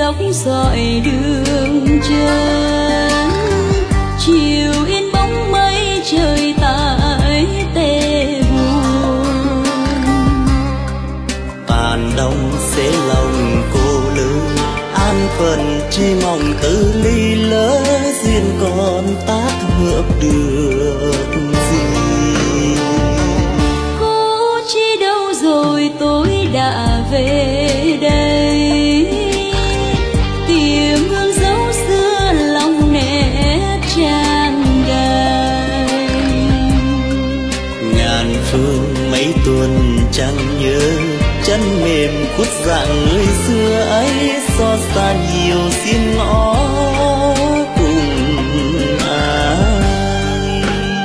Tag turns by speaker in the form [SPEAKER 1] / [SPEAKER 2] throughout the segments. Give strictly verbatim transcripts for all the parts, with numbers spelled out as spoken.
[SPEAKER 1] dốc dọi đường chân, chiều in bóng mây trời tại tê buồn.
[SPEAKER 2] Tàn đông xế lòng cô lữ, an phận chỉ mong từ ly lỡ, duyên còn tác hợp được gì.
[SPEAKER 1] Cô chi đâu rồi tôi đã về đây, tìm hương dấu xưa lòng nét tràn đầy.
[SPEAKER 2] Ngàn phương mấy tuần chẳng nhớ, chân mềm khuất dạng người xưa ấy, xót xa nhiều xin ngõ cùng ai.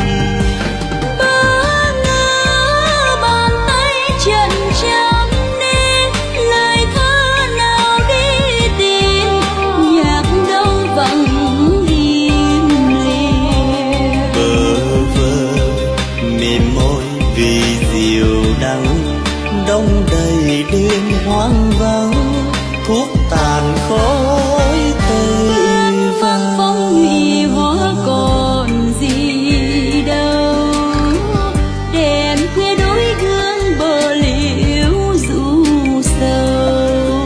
[SPEAKER 1] Bơ ngỡ bàn tay trần trắng nên lời thơ nào đi tìm, nhạc đâu vắng im lìm.
[SPEAKER 2] Bơ vơ mềm môi vì diều đắng, đông đầy đêm hoang vắng, thuốc tàn khói tây vàng.
[SPEAKER 1] Phong hủy hóa còn gì đâu, đèn khuya đối gương bờ liễu ru sầu.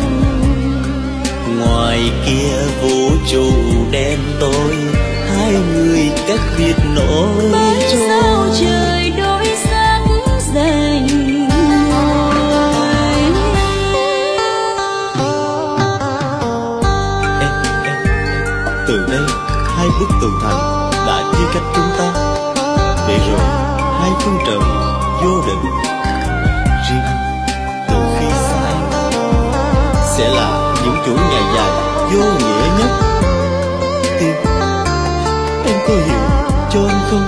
[SPEAKER 2] Ngoài kia vũ trụ đen tối, hai người cách biệt nỗi
[SPEAKER 1] Bởi sao trời đổi sắc dành ngồi.
[SPEAKER 2] Từ đây hai bức tường thành đã chia cách chúng ta, để rồi hai phương trời vô định. Riêng từ khi xa em sẽ là những chuỗi ngày dài vô nghĩa nhất. Tim, em có hiểu cho anh không?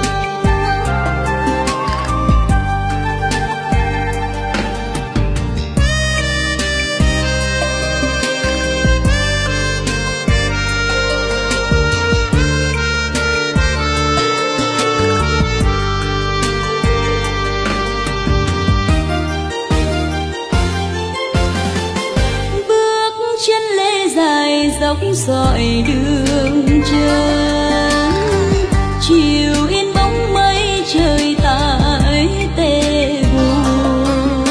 [SPEAKER 1] dốc dọi đường chân, chiều in bóng mây trời tại tê buồn.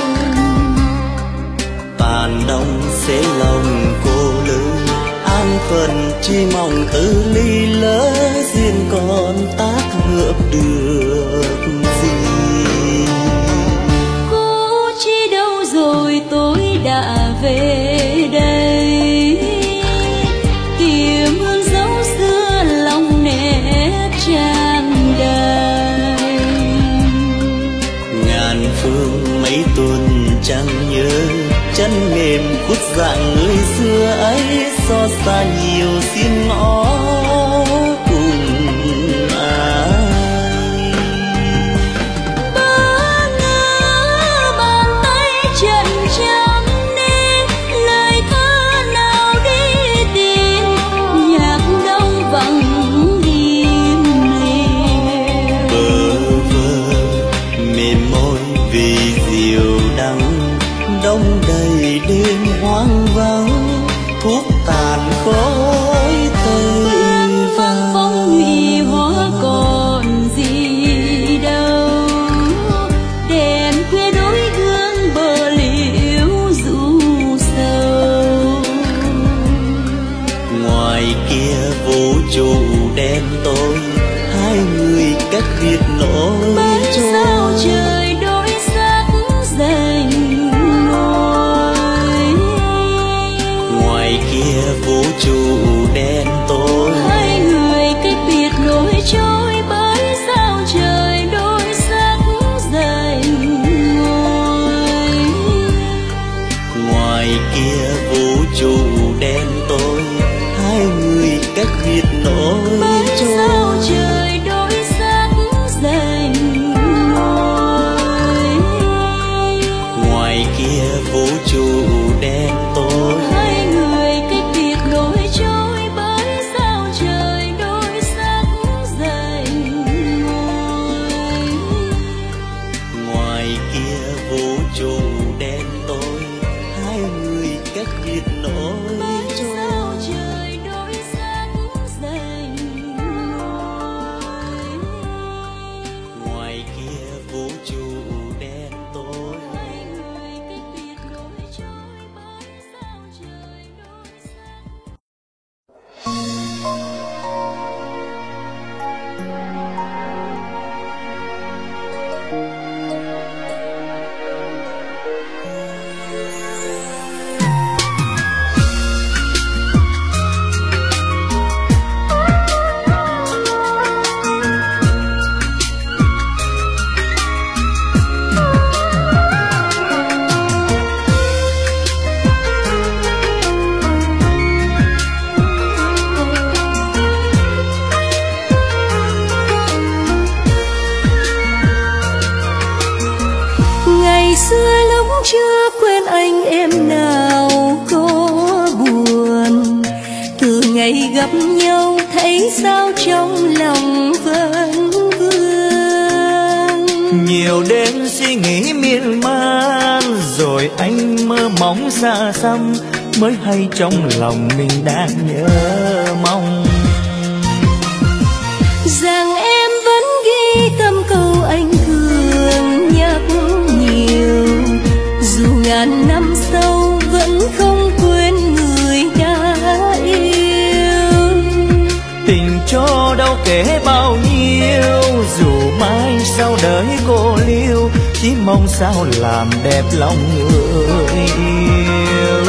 [SPEAKER 2] Tàn đông xế lòng cô lữ, an phận chỉ mong từ ly lỡ, duyên còn tác hợp được gì.
[SPEAKER 1] Cô chi đâu rồi tôi đã về đây, tìm hương dấu xưa lòng nét tràn đầy.
[SPEAKER 2] Ngàn phương mấy tuần chẳng nhớ, chân mềm khuất dạng người xưa ấy, xót xa nhiều xin ngõ cùng ai.
[SPEAKER 1] Bơ ngỡ bàn tay trần trắng nên lời thơ nào đi tìm, nhạc đâu vắng im lìm.
[SPEAKER 2] Bơ vơ mềm môi vì diều đắng, đông đầy đêm hoang vắng, thuốc tàn khói tây vàng.
[SPEAKER 1] Phong hủy hóa còn gì đâu, đèn khuya đối gương bờ liễu ru sầu.
[SPEAKER 2] Ngoài kia vũ trụ đen tối, hai người cách biệt nỗi
[SPEAKER 1] Bởi
[SPEAKER 2] trôi.
[SPEAKER 1] sao trời đổi sắc dành ngồi.
[SPEAKER 2] Ngoài kia vũ trụ
[SPEAKER 1] gặp nhau thấy sao trong lòng vẫn vương.
[SPEAKER 2] Nhiều đêm suy nghĩ miên man, rồi anh mơ mộng xa xăm, mới hay trong lòng mình đang nhớ mong.
[SPEAKER 1] Rằng em vẫn ghi tâm câu anh thường nhắc nhiều, dù ngàn năm sau vẫn không quên người đã yêu.
[SPEAKER 2] Tình cho đâu kể bao nhiêu, dù mai sau đời cô liêu, chỉ mong sao làm đẹp lòng người yêu.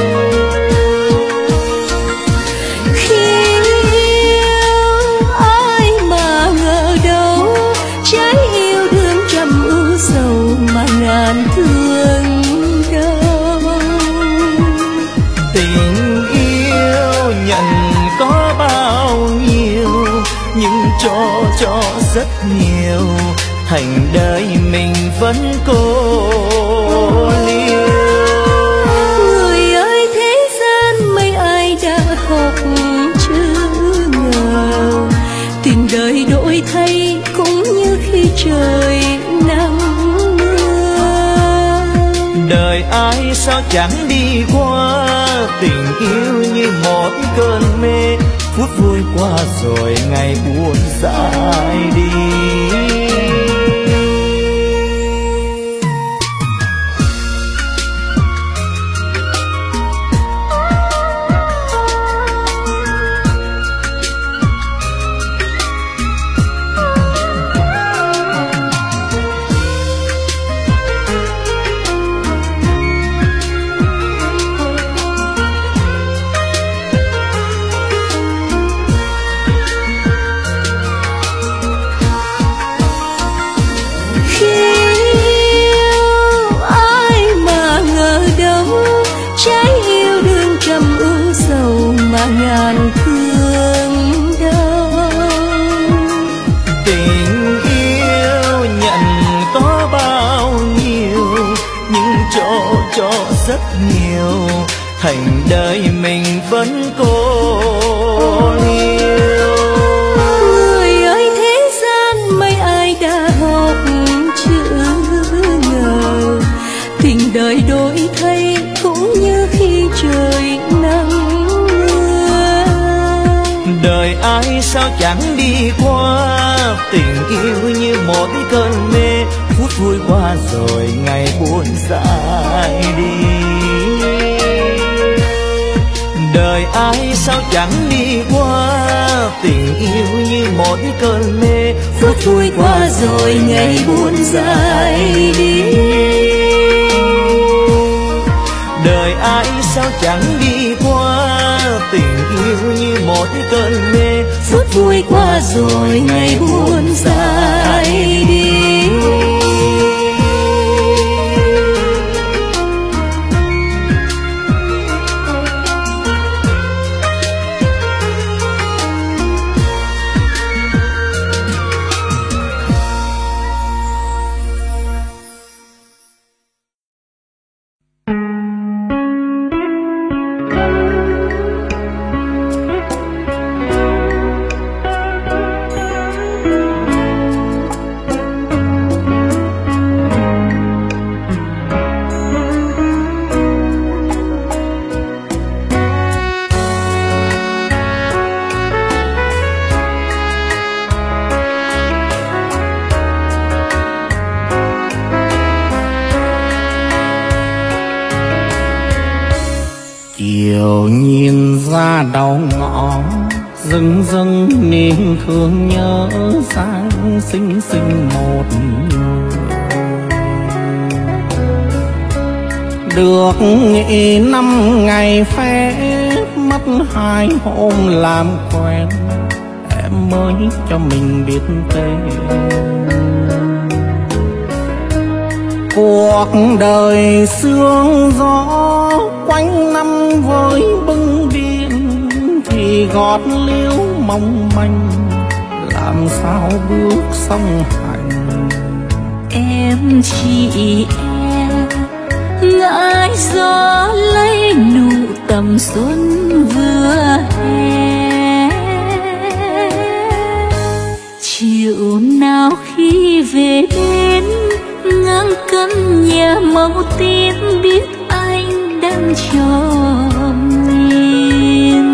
[SPEAKER 1] Ngàn thương đau.
[SPEAKER 2] Tình yêu nhận có bao nhiêu, nhưng cho cho rất nhiều, thành đời mình vẫn cô liêu.
[SPEAKER 1] Người ơi thế gian mấy ai đã học chữ ngờ, tình đời đổi thay cũng như khi trời nắng.
[SPEAKER 2] Đời ai sao chẳng đi qua, tình yêu như một cơn mê, phút vui qua rồi ngày buồn dài đi.
[SPEAKER 1] Ngàn thương đau.
[SPEAKER 2] Tình yêu nhận có bao nhiêu, nhưng cho cho rất nhiều, thành đời mình vẫn cô liêu.
[SPEAKER 1] Người ơi thế gian mấy ai đã học chữ ngờ, tình đời đổi thay cũng như khi trời nắng.
[SPEAKER 2] Đời ai sao chẳng đi qua, tình yêu như một cơn mê, phút vui qua rồi ngày buồn dài đi. Đời ai sao chẳng đi qua, tình yêu như một cơn mê,
[SPEAKER 1] phút vui qua rồi ngày buồn dài đi.
[SPEAKER 2] Đời ai sao chẳng đi qua, tình yêu như một cơn mê,
[SPEAKER 1] phút vui qua rồi ngày buồn dài đi.
[SPEAKER 3] Chiều nhìn ra đầu ngõ, dưng dưng niềm thương nhớ sang xinh xinh một người. Được nghỉ năm ngày phép, mất hai hôm làm quen, em mới cho mình biết tên. Cuộc đời sương gió quanh năm với bưng điện, thì gót liễu mong manh làm sao bước song hành.
[SPEAKER 1] Em chỉ e ngại gió lấy nụ tầm xuân vừa hè, chiều nào khi về bên ngang căn nhà màu tím biết anh đang chờ nhìn.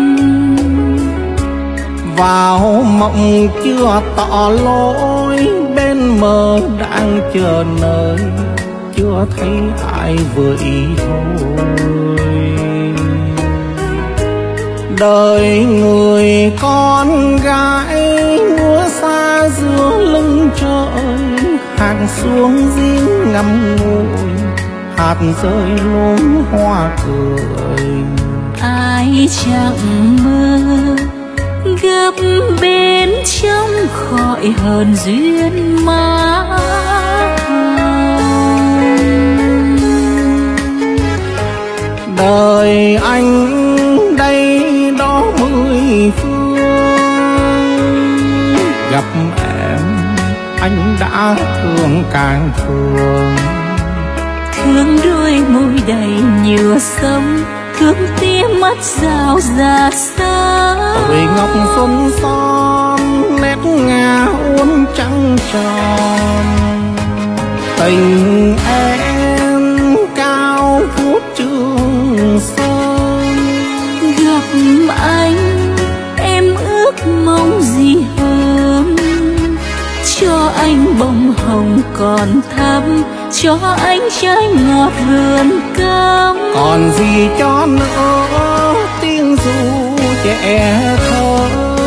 [SPEAKER 3] Vào mộng chưa tỏ lối bên mơ đang chờ nơi chưa thấy ai vừa ý thôi. Đời người con gái mưa xa giữa lưng trời, hàng xuống giếng ngắm ngùi hạt rơi lúm hoa cười.
[SPEAKER 1] Ai chẳng mơ gặp bên trong khỏi hờn duyên má
[SPEAKER 3] đời anh đây đó mười phương. Gặp em anh đã thương càng thương,
[SPEAKER 1] thương đôi môi đầy nhựa sông, thương tia mắt rào rạt xa.
[SPEAKER 3] Tuổi ngọc xuân son nét ngà uốn trắng tròn, tình em cao vút trường sơn.
[SPEAKER 1] Gặp anh em ước mong gì hơn, cho anh bông hồng còn thắm, cho anh trái ngọt vườn cam.
[SPEAKER 3] Còn gì cho nữa tiếng ru trẻ thơ.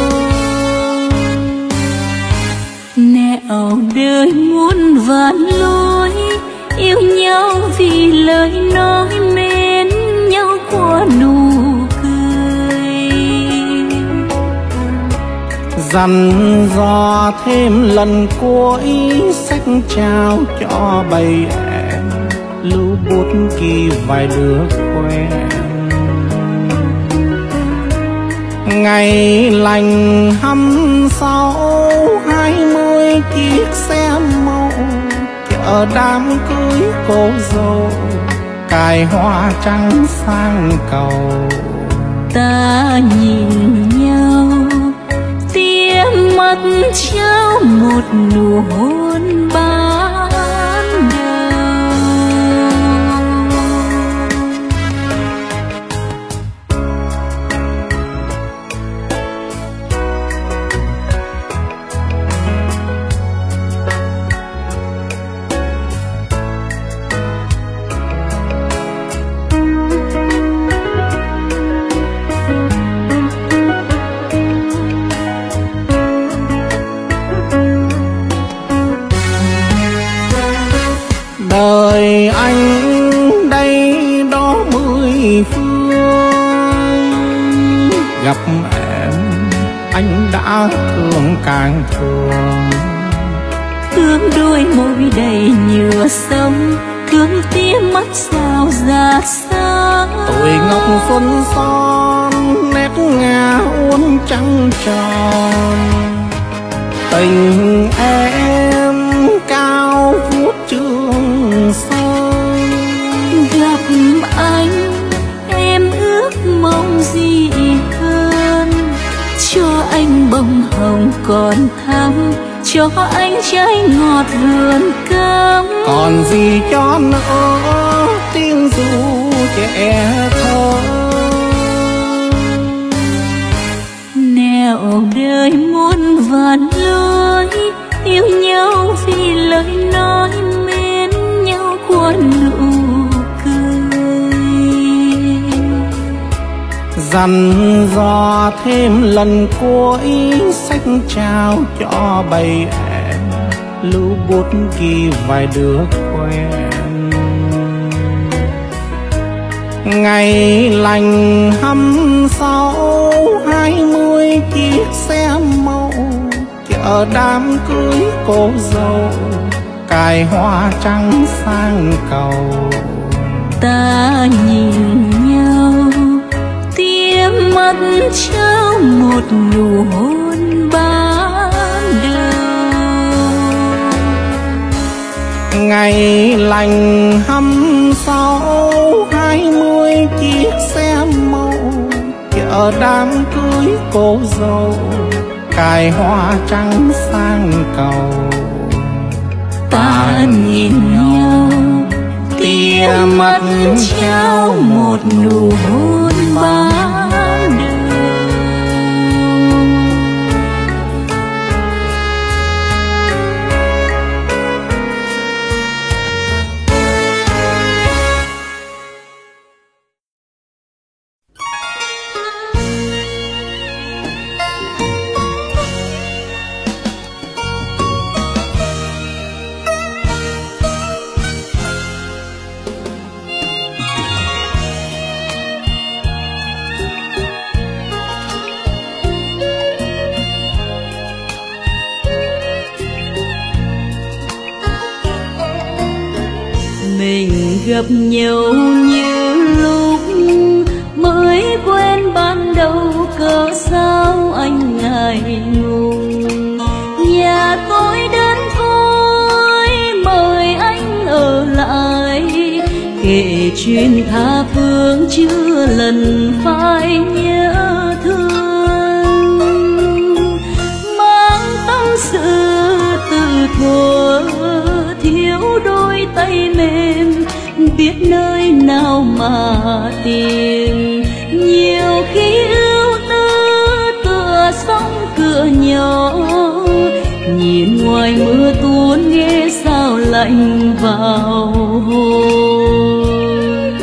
[SPEAKER 1] Nẻo đời muôn vàn lối, yêu nhau vì lời nói mến nhau qua nụ cười.
[SPEAKER 3] Dặn dò thêm lần cuối sách trao cho bầy em, lưu bút ghi vài đứa quen. Ngày lành hăm sáu hai mươi chiếc xe màu, chợ đám cưới cô dâu cài hoa trắng sang cầu.
[SPEAKER 1] Ta nhìn nhau tia mắt trao một nụ hôn ban đầu.
[SPEAKER 3] Đời anh đây đó mười phương. Gặp em anh đã thương càng thương,
[SPEAKER 1] Thương đôi môi đầy nhựa sông, thương tia mắt rào rạt xa.
[SPEAKER 3] tuổi ngọc xuân son nét ngà uốn trắng tròn, tình em cao vút trường sơn.
[SPEAKER 1] Gặp anh em ước mong gì hơn, cho anh bông hồng còn thắm, cho anh trái ngọt vườn cam.
[SPEAKER 3] Còn gì cho nữa tiếng ru trẻ thơ.
[SPEAKER 1] Nẻo đời muôn vàn lối, yêu nhau vì lời nói mến nhau qua nụ cười.
[SPEAKER 3] Dặn dò thêm lần cuối sách trao cho bầy em, lưu bút ghi vài đứa quen. Ngày lành hăm sáu hai mươi chiếc xe màu, chợ đám cưới cô dâu cài hoa trắng sang cầu.
[SPEAKER 1] Ta nhìn nhau tia mắt trao một nụ hôn ban đầu.
[SPEAKER 3] Ngày lành hăm sáu hai mươi chiếc xe màu, chợ đám cưới cô dâu cài hoa trắng sang cầu.
[SPEAKER 1] Ta nhìn nhau tia mắt trao một nụ hôn ba đường. Mình gặp nhau như lúc mới quen ban đầu, cớ sao anh ngại ngùng. Nhà tôi đơn côi mời anh ở lại, kể chuyện tha phương chưa lần phai nhớ thương. Mang tâm sự từ thuở thiếu đôi tay mềm, biết nơi nào mà tìm. Nhiều khi ưu tư tựa sóng cửa nhỏ, nhìn ngoài mưa tuôn nghe sao lạnh vào hồn.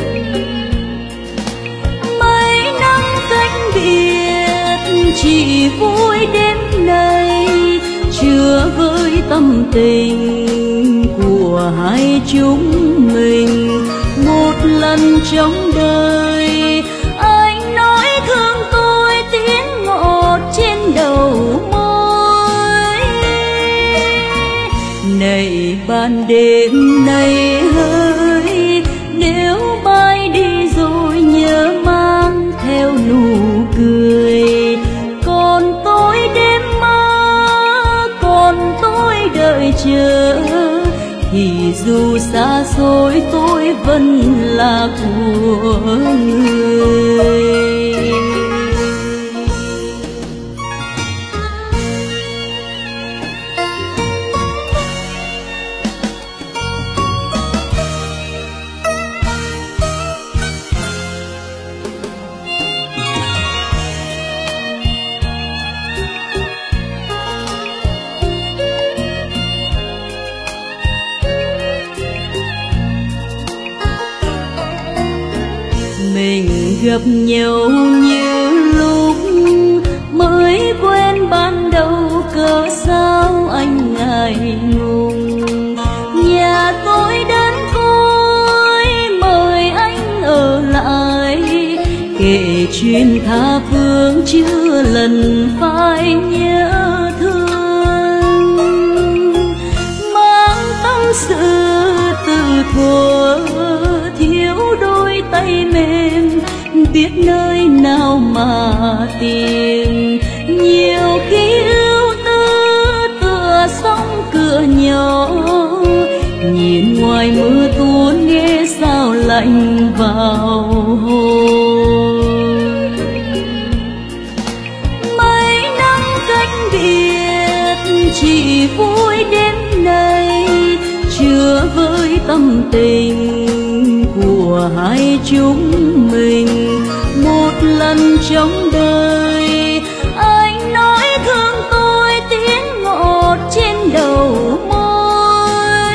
[SPEAKER 1] Mấy năm cách biệt chỉ vui đêm nay, chưa với tâm tình của hai chúng mình. Một lần trong đời anh nói thương tôi tiếng ngọt trên đầu môi. Này ban đêm nay hỡi, nếu bay đi rồi nhớ mang theo nụ cười. Còn tôi đêm mơ, còn tôi đợi chờ, thì dù xa xôi tôi vẫn là của người. Mình gặp nhau như lúc mới quen ban đầu, cớ sao anh ngại ngùng. Nhà tôi đơn côi mời anh ở lại, kể chuyện tha phương chưa lần phai nhớ thương. Mang tâm sự từ thuở thiếu đôi tay mềm, biết nơi nào mà tìm. Nhiều khi ưu tư tựa sóng cửa nhỏ, nhìn ngoài mưa tuôn nghe sao lạnh vào hồn. Mấy năm cách biệt chỉ vui đêm nay, chưa với tâm tình của hai chúng mình. Một lần trong đời anh nói thương tôi tiếng ngọt trên đầu môi.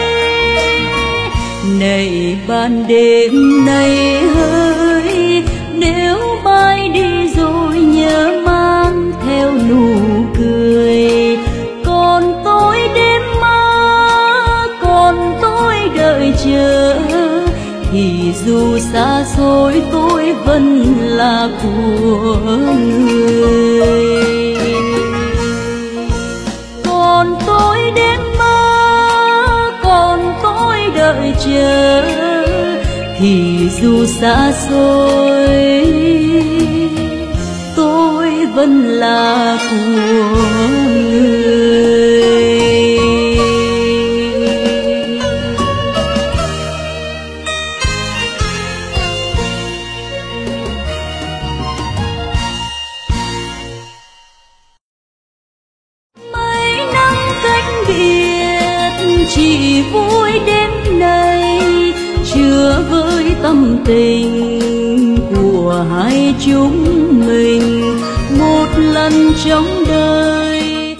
[SPEAKER 1] Này ban đêm nay hỡi, nếu bay đi rồi nhớ mang theo nụ cười. Còn tôi đêm mơ, còn tôi đợi chờ, thì dù xa xôi tôi vẫn là của người. Còn tôi đêm mơ, còn tôi đợi chờ, thì dù xa xôi tôi vẫn là của người. tình của hai chúng mình một lần trong đời.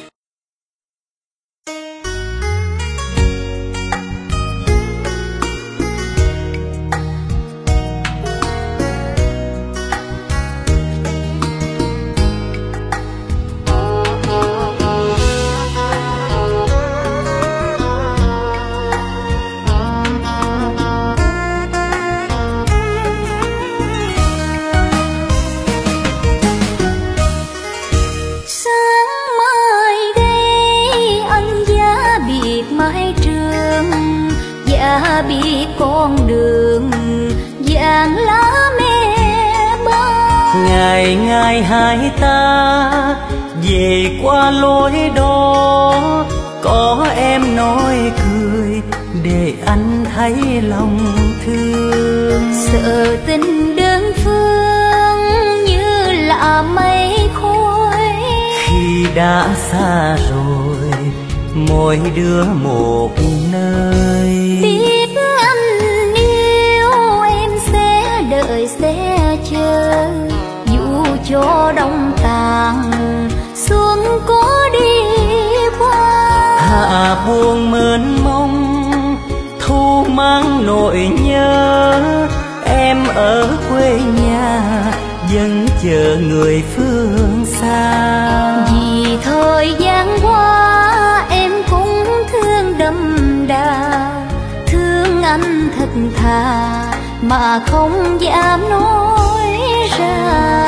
[SPEAKER 4] Biết con đường vàng lá mẹ băng,
[SPEAKER 1] ngày ngày hai ta về qua lối đó, có em nói cười để anh thấy lòng thương.
[SPEAKER 4] Sợ tình đơn phương như là mây khói,
[SPEAKER 1] khi đã xa rồi mỗi đứa một nơi.
[SPEAKER 4] Biết anh yêu em sẽ đợi sẽ chờ, dù cho đông tàn xuân có đi qua.
[SPEAKER 1] Hạ buồn mênh mông thu mang nỗi nhớ, em ở quê nhà vẫn chờ người phương xa.
[SPEAKER 4] Vì thời gian qua em cũng thương đậm đà, thương anh thật thà mà không dám nói ra.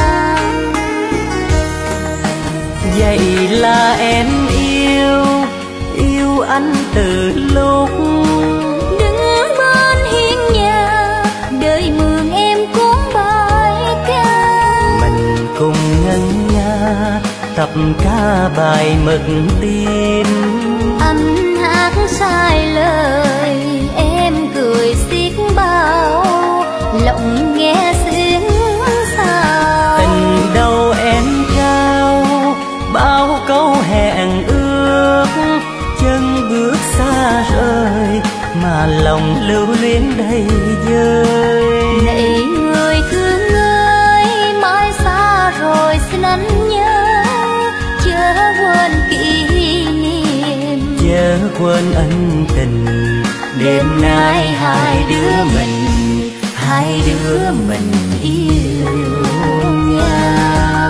[SPEAKER 1] Vậy là em yêu, yêu anh từ lúc
[SPEAKER 4] đứng bên hiên nhà, đời mường em cuốn bài ca.
[SPEAKER 1] mình cùng ngân nga tập ca bài mật tin.
[SPEAKER 4] Anh hát sai lời em cười xiết bao, lòng nghe xuyến sao.
[SPEAKER 1] Tình đâu em trao bao câu hẹn ước, chân bước xa rời mà lòng lưu luyến đầy vơi.
[SPEAKER 4] Này người thương ơi, mai xa rồi xin anh nhớ, chớ quên kỷ niệm,
[SPEAKER 1] chớ quên ân tình. Đêm nay hai đứa mình, hai đứa mình yêu nhau.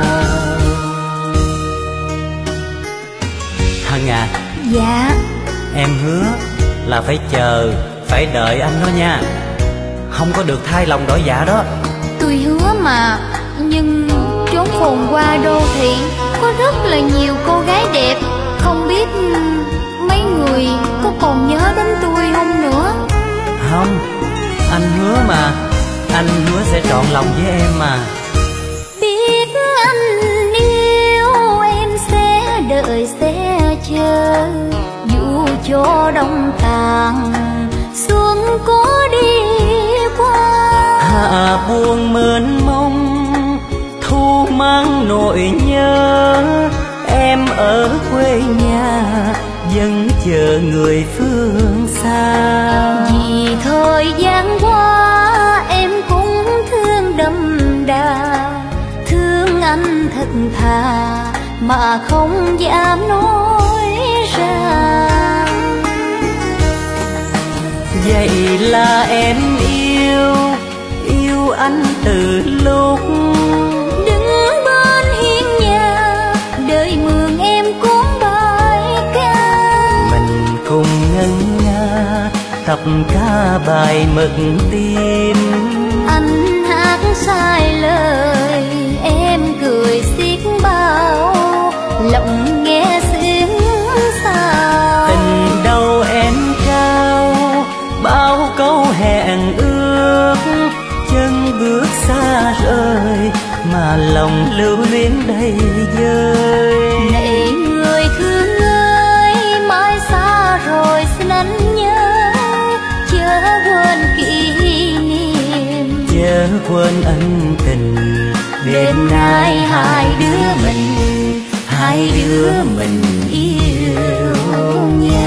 [SPEAKER 1] Hân à.
[SPEAKER 4] dạ
[SPEAKER 1] Em hứa là phải chờ, phải đợi anh đó nha, không có được thay lòng đổi dạ đó.
[SPEAKER 4] tôi hứa mà, nhưng chốn phồn hoa đô thị có rất là nhiều cô gái đẹp, không biết mấy người có còn nhớ đến tôi không nữa.
[SPEAKER 1] Không, anh hứa mà, anh hứa sẽ trọn lòng với em mà.
[SPEAKER 4] Biết anh yêu em sẽ đợi sẽ chờ, dù cho đông tàn xuân có đi qua.
[SPEAKER 1] Hạ buồn mênh mông thu mang nỗi nhớ, em ở quê nhà vẫn chờ người phương xa.
[SPEAKER 4] Vì thời gian qua em cũng thương đậm đà, thương anh thật thà mà không dám nói ra.
[SPEAKER 1] Vậy là em yêu, yêu anh từ lúc
[SPEAKER 4] đứng bên hiên nhà, đời mường em cuốn bài ca.
[SPEAKER 1] mình cùng ngân nga tập ca bài mật tin.
[SPEAKER 4] Anh hát sai lời em cười xiết bao, lòng nghe xuyến sao.
[SPEAKER 1] Tình đâu em trao bao câu hẹn ước, chân bước xa rời mà lòng lưu luyến đầy vơi.
[SPEAKER 4] Này người thương ơi, mai xa rồi xin anh nhớ, chớ quên kỷ niệm,
[SPEAKER 1] chớ quên ân tình. Đêm nay hai đứa mình, hai đứa mình yêu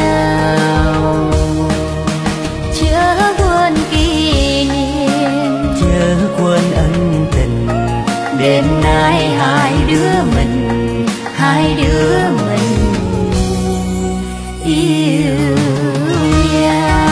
[SPEAKER 1] nhau.
[SPEAKER 4] chớ quên kỷ niệm,
[SPEAKER 5] chớ quên ân tình. Đêm nay hai đứa mình, hai đứa mình yêu nhau.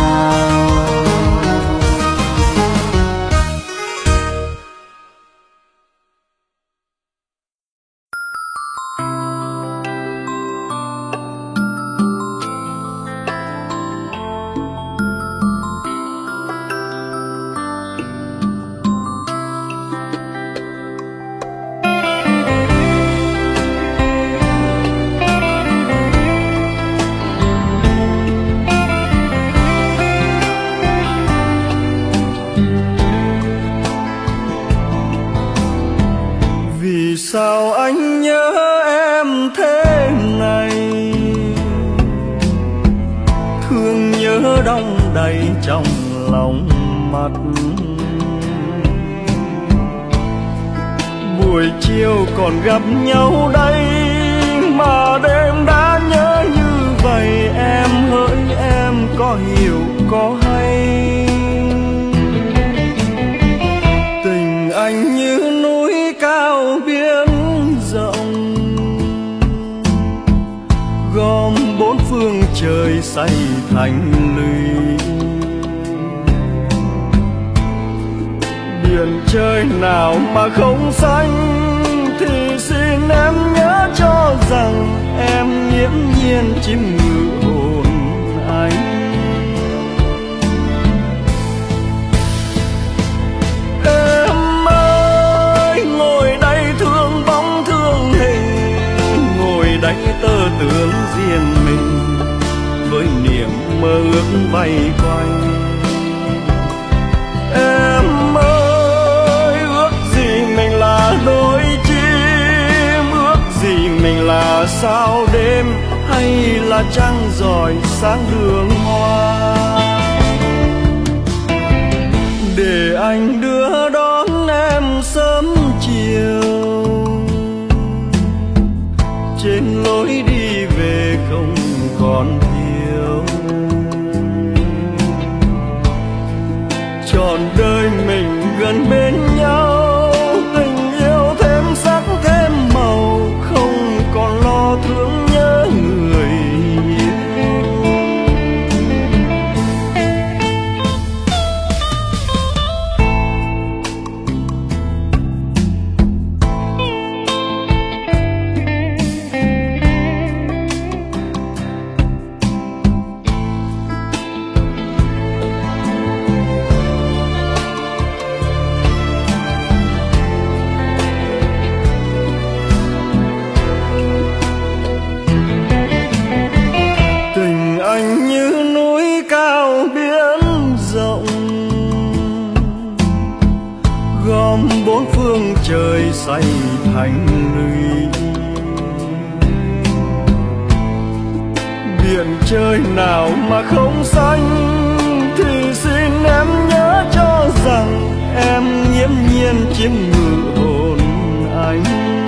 [SPEAKER 3] Sao anh nhớ em thế này, thương nhớ đong đầy trong lòng mắt. Buổi chiều còn gặp nhau đây mà đêm đã nhớ như vậy. Em hỡi em có hiểu có hay, tình anh như núi cao biển rộng, gom bốn phương trời xây thành lũy. Biển trời nào mà không xanh thì xin em nhớ cho rằng em nghiễm nhiên chiếm ngự hồn anh. Em ơi ngồi đây thương bóng thương hình, ngồi đây tơ tưởng riêng mình với niềm mơ ước vây quanh. Em ơi ước gì mình là đôi chim, ước gì mình là sao đêm hay là trăng rọi sáng đường hoa. Để anh đưa đón em sớm chiều, trên lối đi về không còn thiếu. Trọn đời mình gần bên nhau, tình yêu thêm sắc thêm màu, không còn lo thương nhớ người yêu. Bốn phương trời xây thành lũy, biển trời nào mà không xanh thì xin em nhớ cho rằng em nghiễm nhiên chiếm ngự hồn anh.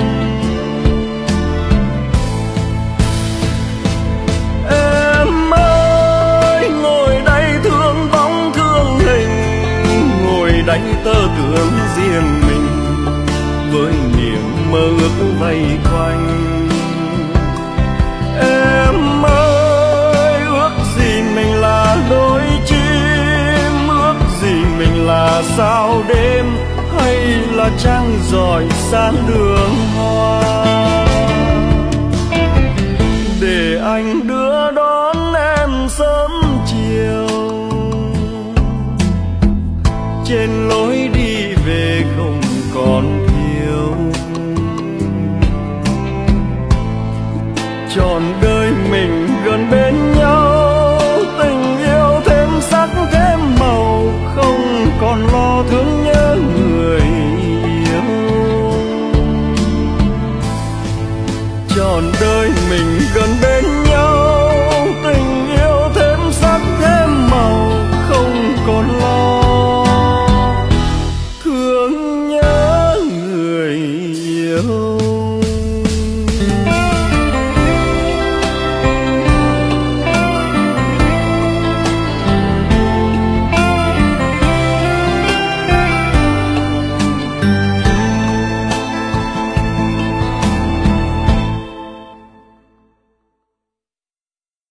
[SPEAKER 3] Em ơi ngồi đây thương bóng thương hình, ngồi đây tơ tưởng riêng mình với niềm mơ ước vây quanh. Em ơi ước gì mình là đôi chim, ước gì mình là sao đêm hay là trăng rọi sáng đường hoa. Để anh đưa đón em sớm chiều, trên lối đi về không còn